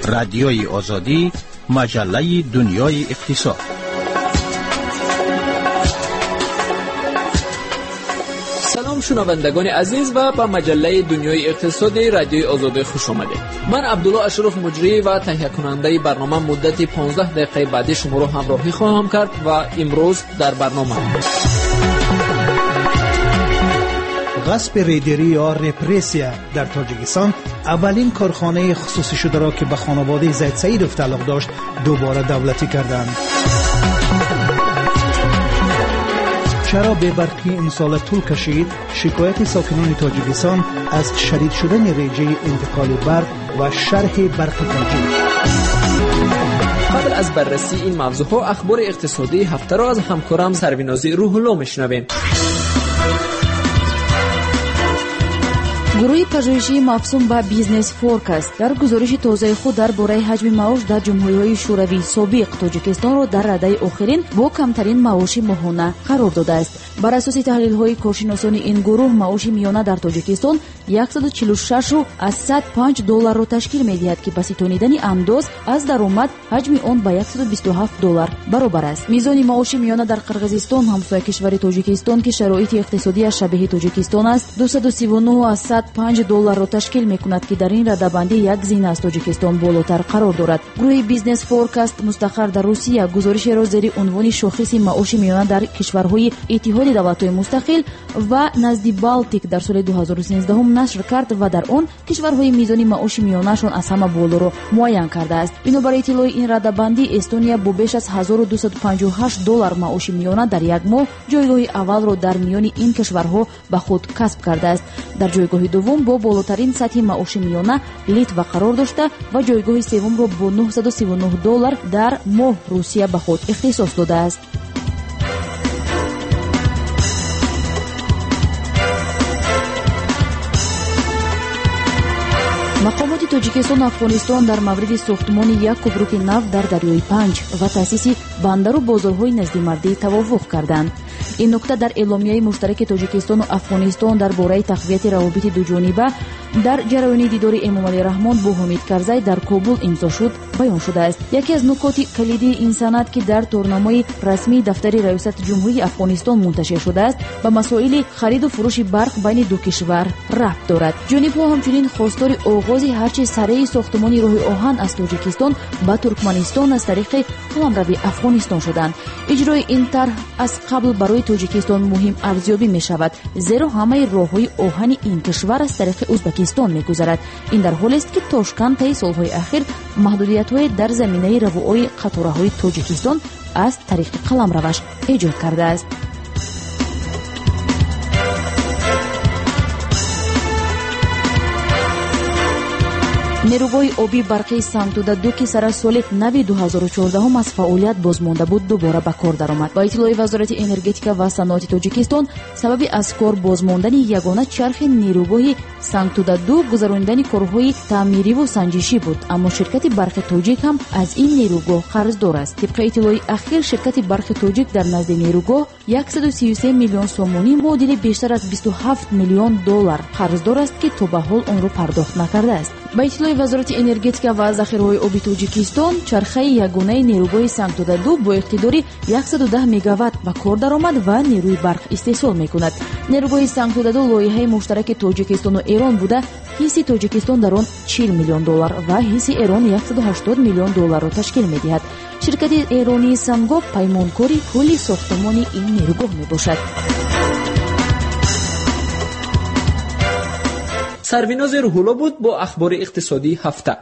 رادیوی آزادی، مجله دنیای اقتصاد. سلام شنوندگان عزیز و به مجله دنیای اقتصادی رادیوی آزادی خوش آمدید. من عبدالله اشرف مجری و تهیه کننده برنامه مدت 15 دقیقه بعدی شما را همراهی خواهم کرد و امروز در برنامه غصب ریدری یا رپرسیا در تاجیکستان اولین کارخانه خصوصی شده را که به خانواده زید سعیدوف تعلق داشت دوباره دولتی کردند. چرا بی‌برقی این سال طول کشید؟ شکایت ساکنان تاجیکستان از شدید شدن رژه انتقال برق و شرح برق تاجیک. قبل از بررسی این موضوعها اخبار اقتصادی هفته را از همکارم سروینازی روح الله میشنویم. گروه پژوهشی مفهوم به بیزنس فورکاست در گزارش تازه خود درباره حجم معاش در جمهوری‌های شوروی سابق تاجیکستان را در رده آخرین با کمترین معاش ماهانه قرار داده است. بر اساس تحلیل‌های کارشناسان این گروه معاش میانه در تاجیکستان 146 و از 105 دلار را تشکیل می‌دهد که به ستانیدن انداز از درآمد حجم آن به 127 دلار برابر است. میزان معاش میانه در قرقیزستان همسایه کشور تاجیکستان که شرایط اقتصادی شبیه تاجیکستان است 239 از 105 دلار را تشکیل می‌کند که در این رده‌بندی یک زین از تاجیکستان بالاتر قرار دارد. گروه بیزنس فورکاست مستقر در روسیه گزارش را زیر عنوان شاخص معاش میانه در کشورهای اتحاد دولت‌های مستقل و نزد بالتیک در سال 2013 نشر کرد و در آن کشورهای میزان معاش میانه‌شان از همه بالا را معین کرده است. بنابر اطلاع این رده‌بندی استونیا با بیش از 1258 دلار معاش میانه در یک ماه جایگاه اول را در میان این کشورها به خود کسب کرده است. در جایگاه دوم با بالاترین سطح معاش میانه لیتوا قرار داشته و جایگاه سوم را با 939 دلار در ماه روسیه به خود اختصاص داده است. مقامات تاجیکستان و افغانستان در مورد ساختمان یک کوبروک نفت در دریای پنج و تأسیس بندر و بازارهای نزدیک‌مردی توافق کردند. این نکته در اعلامیه مشترک تاجیکستان و افغانستان درباره تقویت روابط دوجانبه در جریان دیدار امامعلی رحمان با حامد کرزی در کابل امضا شد بیان شده است. یکی از نکات کلیدی این سند که در تورنامه رسمی دفتر ریاست جمهوری افغانستان منتشر شده است به مسائل خرید و فروش برق بین دو کشور ربط دارد. جانب‌ها همچنین خواستار آغاز هرچه سریع ساختمان راه آهن از تاجیکستان به ترکمنستان از طریق قلمرو افغانستان شدند. اجرای این طرح از قبل برای تاجیکستان مهم ارزیابی می شود زیرا همه راه‌های آهن این کشور از طریق ازبکستان می‌گذرد. این در حالی است که تاشکند طی سال‌های اخیر محدودیت‌های در زمینه روابط قطاره‌های تاجیکستان از طریق قلمروش ایجاد کرده است. نیروگاه آبی برقی سنگتوده دو که سر سال نو 2014 از فعالیت بازمانده بود دوباره به کار درآمد. با اطلاع وزارت انرژتیک و صنعت تاجیکستان سبب از کار بازماندن یگانه چرخ نیروگاه سنگتوده دو گذراندن کارهای تعمیری و سنجشی بود، اما شرکت برق تاجیک هم از این نیروگاه قرضدار است. طبق اطلاع اخیر شرکت برق تاجیک در نزد نیروگاه 133 میلیون سومانی معادل بیشتر از 27 میلیون دلار قرضدار است که تا به حال آن را پرداخت نکرده است. با اطلاع وزارت انرژتیک و ذخیره‌های آبی تاجیکستان چرخه یگانه نیروگاه سنگتوده دو با اقتدار 110 مگاوات به کار درآمد و نیروی برق استحصال می‌کند. نیروگاه سنگتوده دو لایحه مشترک تاجیکستان و ایران بوده. حصه تاجیکستان در آن 40 میلیون دلار و حصه ایران 180 میلیون دلار را تشکیل می‌دهد. شرکت ایرانی سنگاب پیمانکاری کل ساختمان این نیروگاه میباشد. سرویناز روح الله بود با اخبار اقتصادی هفته.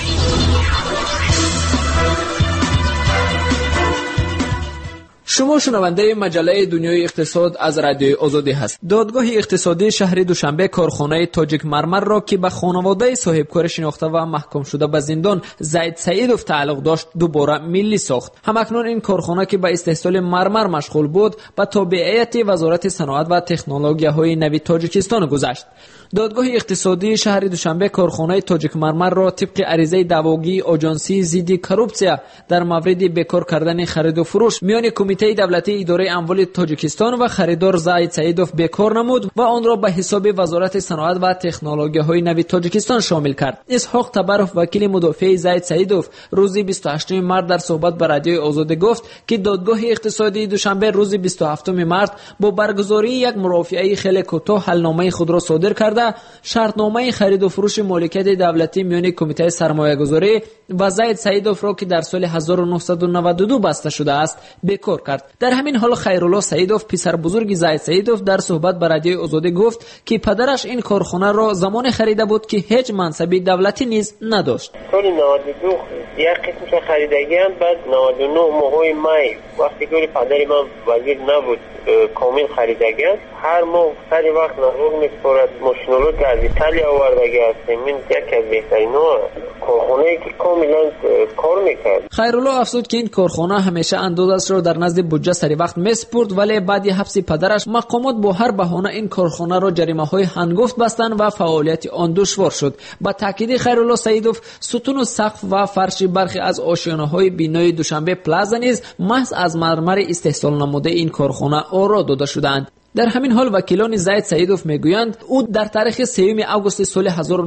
شما شنونده مجله دنیای اقتصاد از رادیوی آزادی هست. دادگاه اقتصادی شهر دوشنبه کارخانه تاجیک مرمر را که به خانواده صاحبکار شناخته و محکوم شده به زندان زید سعیدوف تعلق داشت دوباره ملی ساخت. همکنون این کارخانه که به استحصال مرمر مشغول بود به تابعیت وزارت صنعت و تکنولوژی‌های نوین تاجیکستان گذشت. دادگاه اقتصادی شهر دوشنبه کارخانه تاجیک مرمر را طبق عریضه دعواگی آژانسی ضد کورپسیا در مورد بیکار کردن خرید و فروش میان کمیته دولتی اداره اموال تاجیکستان و خریدار زاید سعیدوف بیکار نمود و آن را به حساب وزارت صنعت و تکنولوژی‌های نوین تاجیکستان شامل کرد. اسحاق تبروف وکیل مدافع زاید سعیدوف روز 28 مارس در صحبت با رادیوی آزادی گفت که دادگاه اقتصادی دوشنبه روز 27 مارس با برگزاری یک مرافعه خیلی کوتاه حلنامه خود را صادر کرده شرطنامه خرید و فروش مالکیت دولتی میان کمیته سرمایه‌گذاری و زاید سعیدوف را که در سال 1992 بسته شده است بیکار کرد. در همین حال خیرالله سعیدوف پسر بزرگ زاید سعیدوف در صحبت با رادیوی آزادی گفت که پدرش این کارخانه را زمان خریده بود که هیچ منصبی دولتی نیز نداشت. سال 92 یک قسمش خریدگی‌اند، بعد 99 ماه مای وقتی که پدر من وزیر نبود کامل خریدگی‌اند. هر ماه سر وقت نقل می‌سپارد ماشین‌ها که از ایتالیا آوردگی هستیم. این یکی از بهترین‌ها کارخانه‌ای که کاملا کار می‌کرد. خیرالله افزود که این کارخانه همیشه اندازش را در نزد بودجه سر وقت می‌سپرد، ولی بعد حبس پدرش مقامات با هر بهانه این کارخانه را جریمه‌های هنگفت بستند و فعالیت آن دشوار شد. با تاکید خیرالله سعیدوف ستون و سقف و فرش برخی از آشیانه‌های بینای دوشنبه پلازا نیز محض از مرمر استحصال نموده این کارخانه آرا داده شدند. در همین حال وکیلان زاید سعیدوف میگویند او در تاریخ 3 آگوست سال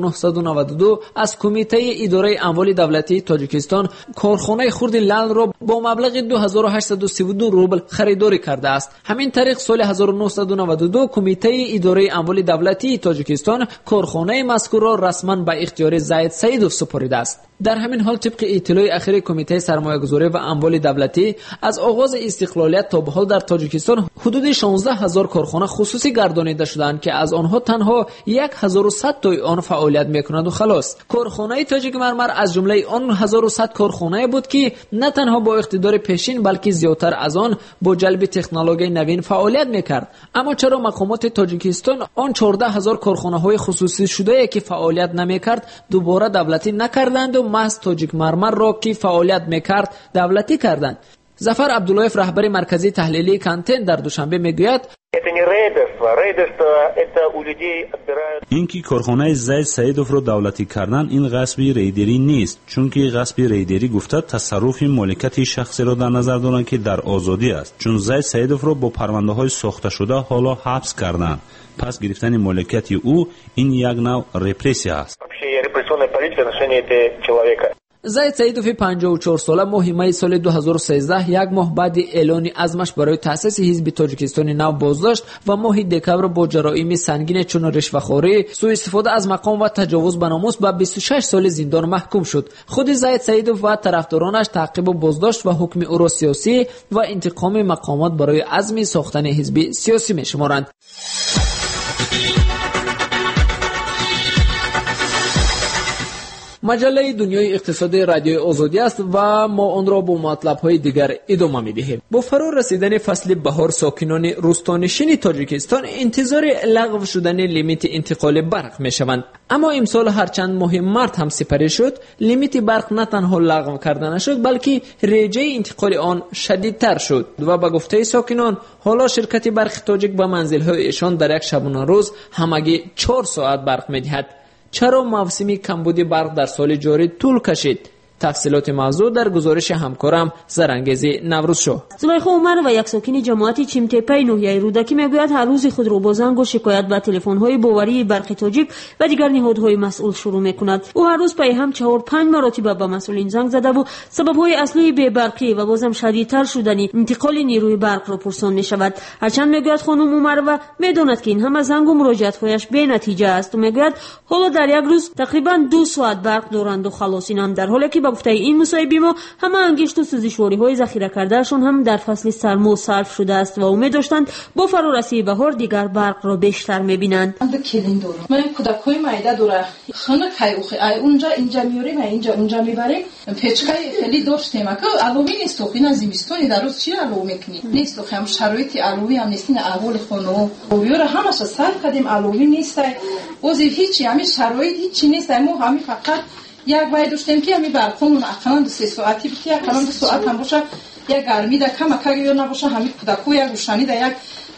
1992 از کمیته اداره اموال دولتی تاجیکستان کارخانه خرد لعل را با مبلغ 2832 روبل خریداری کرده است. همین طریق سال 1992 کمیته اداره اموال دولتی تاجیکستان کارخانه مذکور را رسما به اختیار زاید سعیدوف سپرده است. در همین حال طبق اطلاع اخیر کمیته سرمایه‌گذاری و اموال دولتی از آغاز استقلالیت تا به حال در تاجیکستان حدود 16000 کارخانه خصوصی گردانیده شدند که از آنها تنها 1100 تا آن فعالیت می‌کنند و خلاص. کارخانه تاجیک مرمر از جمله آن 1100 کارخانه بود که نه تنها با اقتدار پیشین بلکه زیاتر از آن با جلب تکنولوژی نوین فعالیت می‌کرد. اما چرا مقامات تاجیکستان آن 14000 کارخانه‌های خصوصی شده که فعالیت نمی‌کرد دوباره دولتی نکردند و محض تاجیک مرمر را که فعالیت می‌کرد دولتی کردند؟ ظفر عبداللهیف رهبر مرکزی تحلیلی کانتین در دوشنبه میگوید اینکه کارخانه زاید سعیدوف را دولتی کردن این غصب ریدری نیست، چون که غصب ریدری گفته تصرف مالکیت شخصی را در نظر دارند که در آزادی است، چون زاید سعیدوف را با پرونده‌های ساخته شده حالا حبس کردند. پس گرفتن مالکیت او این یک نوع رپرسی است. زاید سعیدوف 54 ساله ماه می سال 2013 یک ماه بعد اعلان عزمش برای تأسیس حزب تاجیکستان نو بازداشت و ماه دکمبر با جرایم سنگین چون رشوه‌خواری، سوء استفاده از مقام و تجاوز به ناموس به 26 سال زندان محکوم شد. خود زاید سعیدوف و طرفدارانش تعقیب و بازداشت و حکم او را سیاسی و انتقام مقامات برای عزم ساختن حزب سیاسی می‌شمارند. مجله دنیای اقتصاد رادیوی آزادی است و ما آن را با مطلب‌های دیگر ادامه می‌دهیم. با فرا رسیدن فصل بهار ساکنان روستانشین تاجیکستان انتظار لغو شدن لیمیت انتقال برق می‌شوند. اما امسال هرچند ماه مارس هم سپری شد، لیمیت برق نه تنها لغو کرده نشد بلکه رژه انتقال آن شدیدتر شد و به گفته ساکنان حالا شرکت برق تاجیک به منزل‌های ایشان در یک شبانه روز همگی 4 ساعت برق می‌دهد. چرا موسم کمبود برق در سال جاری طول کشید؟ تفصیلات موضوع در گزارش همکارم زرانگیز نوروزشو. زلیخا عمر و یک ساکن جماعت چیمتپه ناحیه رودکی میگوید هر روز خود را با زنگ و شکایت به تلفن‌های باوری برق تاجیک و دیگر نهادهای مسئول شروع می‌کند. او هر روز پای هم 4-5 مرتبه به مسئولین زنگ زده و سبب‌های اصلی بی‌برقی و بازم شدیدتر شدن انتقال نیروی برق را پرسان می‌شود. هرچند میگوید خانم عمر و می‌داند که این همه زنگ و مراجعت‌هایش بی‌نتیجه است و میگوید حالا در یک روز تقریباً 2 ساعت برق دارند و خلاصینند، در حالی که با گفته این مصاحبه ما همه انگشت و سوزشواری‌های ذخیره کردهشون هم در فصل سرما صرف شده است و امید داشتند با فرارسی بهار دیگر برق را بیشتر می‌بینند. من کودکای مایده داره خانه کایوخی اونجا اینجا میاریم اینجا اونجا میبریم پیچکای خیلی داشتیم که علومی نیست تو اینا زمستونی در روز چی علوم میکنی نیست تو هم شرایط علومی هم نیست، احوال خانه بیاره همش صرف کردیم علومی نیست وزی هیچی همین شرایط هیچی نیست. ما همین فقط یک وای داشتیم که همین برقمون اقلا 3 ساعتی بیتی اقلا 2 ساعت هم باشه یک گرمی ده کم کاری نباشه همین کودکو یک روشنی ده یک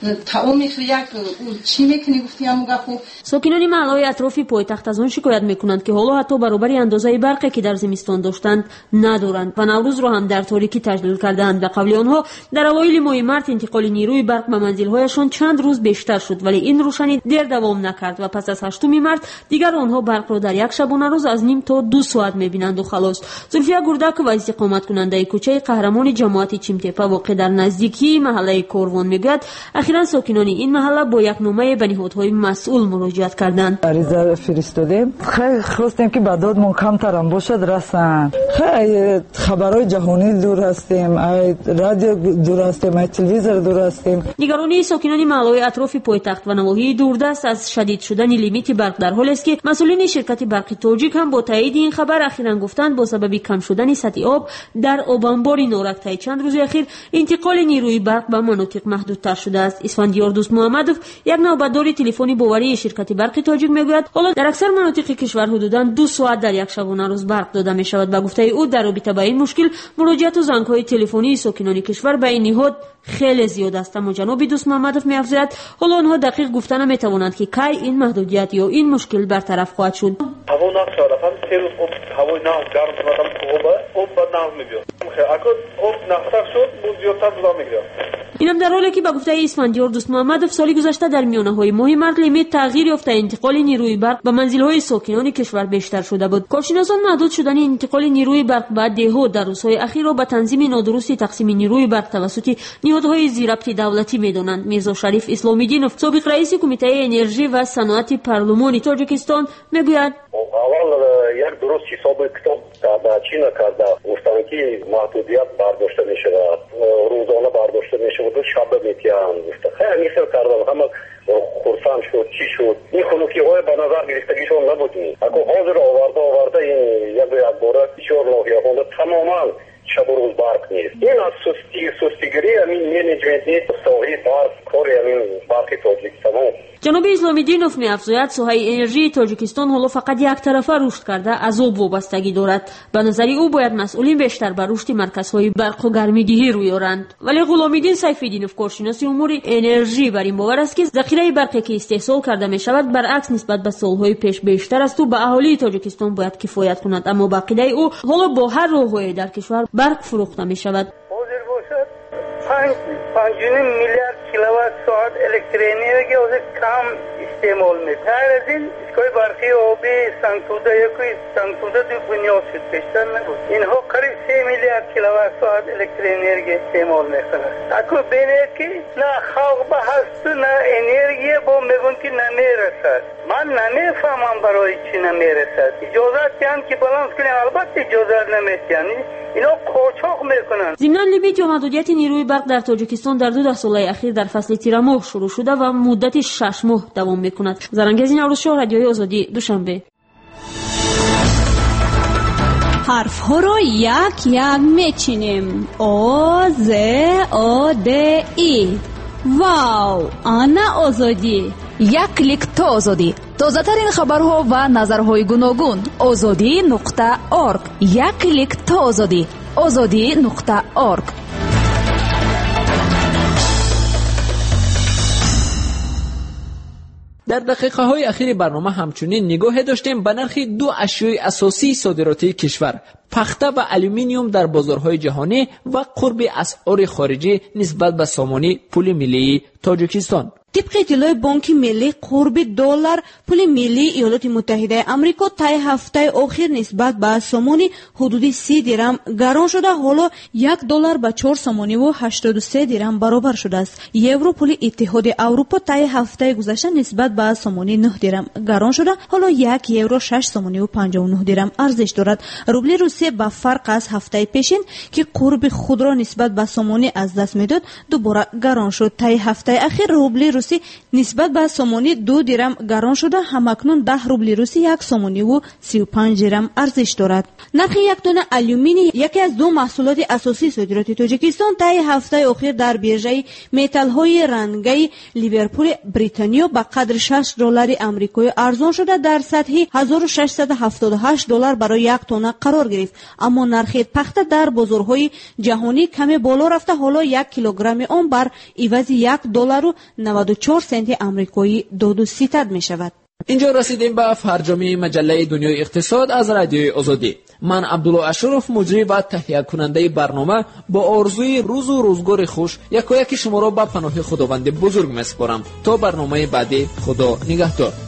таом мехри як чӣ мекунӣ гуфти ҳамун гапу. сокинони маҳаллаҳои атрофи пойтахт аз он шикоят мекунанд ки ҳоло ҳатто баробари андозаи барқе ки дар зимистон доштанд надоранд ва наврӯзро ҳам дар торикӣ таҷлил кардаанд. ба қавли онҳо дар авоили моҳи март интиқоли нирӯи барқ ба манзилҳояшон чанд рӯз бештар шуд, вале ин рӯшанӣ дер давом накард ва пас аз 8 март дигар онҳо барқро дар як шабонарӯз аз ним то 2 соат мебинанд. халос. зульфия гурдакова, истиқоматкунандаи кӯчаи қаҳрамони ҷамоати чимтепа воқеъ дар наздикии маҳаллаи корвон, мегӯяд ахиран сокинони ин маҳалла бо як номае ба ниҳодҳои масъул муроҷиат карданд. ариза фиристодем, хеле хостем ки ба додмон камтарам бошад расанд. хеле хабарҳои ҷаҳонӣ дур ҳастем, радио дур ҳастем, телевизор дур ҳастем. нигаронии сокинони маҳаллаҳои атрофи пойтахт ва навоҳии дурдаст аз шадид шудани лимити барқ дар ҳолест ки масъулини ширкати барқи тоҷик ҳам бо таъиди ин хабар ахиран гуфтанд бо сабаби кам шудани сатҳи об дар обанбори норактаи чанд рӯзи ахир интиқоли нирӯи барқ ба манотиқ маҳдудтар шудааст. исфандиёр дӯстмуҳаммадов, як навбатдори телефони боварии ширкати барқи тоҷик, мегӯяд ҳоло дар аксар манотиқи кишвар ҳудудан 2 соат дар як шабонарӯз барқ дода мешавад. ба гуфтаи ӯ, дар робита ба ин мушкил муроҷиату зангҳои телефонии сокинони кишвар ба ин ниҳод хеле зиёд аст. аммо ҷаноби дӯстмуҳаммадов меафзояд, ҳоло онҳо дақиқ гуфта наметавонанд ки кай ин маҳдудият ё ин мушкил бартараф хоҳад шуд. ҳаво нағз шуда, ҳам 3 рӯз ҳавои нағз гарм шудам, об ба нағз мебиёд. акод об нағзтар шуд, бо зиёдтар дуда мегирад. инам дар ҳоле ки ба гуфтаи исфандиёр дӯстмуҳаммадов соли гузашта дар миёнаҳои моҳи март лимит тағйир ёфта интиқоли нирӯи барқ ба манзилҳои сокинони кишвар бештар шуда буд. коршиносон маҳдуд шудани интиқоли нирӯи барқ ба деҳот дар рӯзҳои ахирро ба танзими нодурусти тақсими нирӯи барқ тавассути ниҳодҳои зирабти давлатӣ медонанд. мирзо шариф исломиддинов, собиқ раиси кумитаи энержӣ ва саноати парлумони тоҷикистон, мегӯяд: аввал як дуруст ҳисоби китоб карда чӣ накарда гуфтанд ки маҳдудият бардошта мешавад, рӯзона бардошта мешавад, шаба метиҳанд. гуфта хеле мисл кардам, ҳама хурсанд шуд, чӣ шуд. ин хунукиҳои ба назар гирифтагишон набудни. ако ҳозир оварда ин як бора бисёр ноҳияҳонда тамоман шабу рӯз барқ нест. ин аз сустигирӣ ҳамин менеҷментни соҳаи барқ, кори ҳамин барқи тоҷикистон. ҷаноби исломиддинов меафзояд, соҳаи энержии тоҷикистон ҳоло фақат яктарафа рушд карда аз об вобастагӣ дорад. ба назари ӯ бояд масъулин бештар ба рушди марказҳои барқу гармидиҳӣ рӯй оранд. вале ғуломиддин сайфиддинов, коршиноси умури энержӣ, бар ин бовар аст ки захираи барқе ки истеҳсол карда мешавад баръакс нисбат ба солҳои пеш бештар асту ба аҳолии тоҷикистон бояд кифоят кунад. аммо ба ақидаи ӯ ҳоло бо ҳар роҳҳое дар кишвар барқ фурӯхта мешавад. 5 миллиард киловатт соат электроэнергия ӯзи кам истеъмол мекунад. ҳар аз ин искои барқи оби сангтуда яки сангтуда ду бунёд шуд, бештар набуд. инҳо қариб 3 миллиард киловатт соат электроэнергия истеъмол мекунад. ако бинед ки на халқ ба ҳасту на энергия бо мегӯн ки намерасад. ман намефаҳмам барои чӣ намерасад. иҷозат диҳанд ки баланс кунем, албатта иҷозат наметиҳанд. ино қочоқ мекунанд. зимнан лимит ё маҳдудияти нирӯи барқ дар тоҷикистон дар 2 солаи ахир дар фасли тирамоҳ шурӯъ шуда ва муддати 6 моҳ давом мекунад. зарангези наврӯзшоҳ, радиои озодӣ, душанбе. ҳарфҳоро як мечинем. о з о д и. вау, ана озодӣ. як клик то озодӣ. тозатарин хабарҳо ва назарҳои гуногун. озодӣ.орг. як клик то озодӣ. озодӣ.орг. дар дақиқаҳои ахири барнома ҳамчунин нигоҳе доштем ба нархи 2 ашёи асосии содиротии кишвар: пахта ва алюминиум дар бозорҳои ҷаҳонӣ ва қурби асъори хориҷӣ нисбат ба сомони пули миллии тоҷикистон. طبق اطلاع بانک ملی قرب دلار پول ملی ایالات متحده آمریکا طی هفته اخیر نسبت به سوم حدود 30 درهم گران شده. حالا $1 به 4 سوم و 83 درهم برابر شده است. یورو پول اتحاد اروپا طی هفته گذشته نسبت به سوم 9 درهم گران شده. حالا 1 یورو 6 سوم و 59 درهم ارزش دارد. روبل روسیه با فرق از هفته پیشین که قرب خود را نسبت به سوم از دست میداد دوباره گران شد. طی هفته اخیر روبل руسی нисбат ба сомони 2 дирам гарон шуда ҳамакнун 10 рубли руси 1 сомониву 35 дирам арзиш дорад. нархи 1 тонна алюминий, яке аз ду маҳсулоти асосии содироти Тоҷикистон, таи ҳафтаи охир дар биржаи металлҳои рангаи Ливерпули Британиё ба қадри $6 амрикоӣ арзон шуда дар сатҳи $1678 барои 1 тонна қарор гирифт. аммо нархи пахта дар бозорҳои ҷаҳонӣ каме боло рафта, ҳоло 1 килограмми он бар ивази $1.94 амрикоӣ доду ситад мешавад. اینجا رسیدیم به فرجامی مجله دنیای اقتصاد از رادیوی آزادی. من عبدالله اشرف، مجری و تهیه کننده برنامه، با آرزوی روز و روزگار خوش یکایک شما را به پناه خداوند بزرگ میسپارم. تا برنامه بعدی، خدا نگهدار.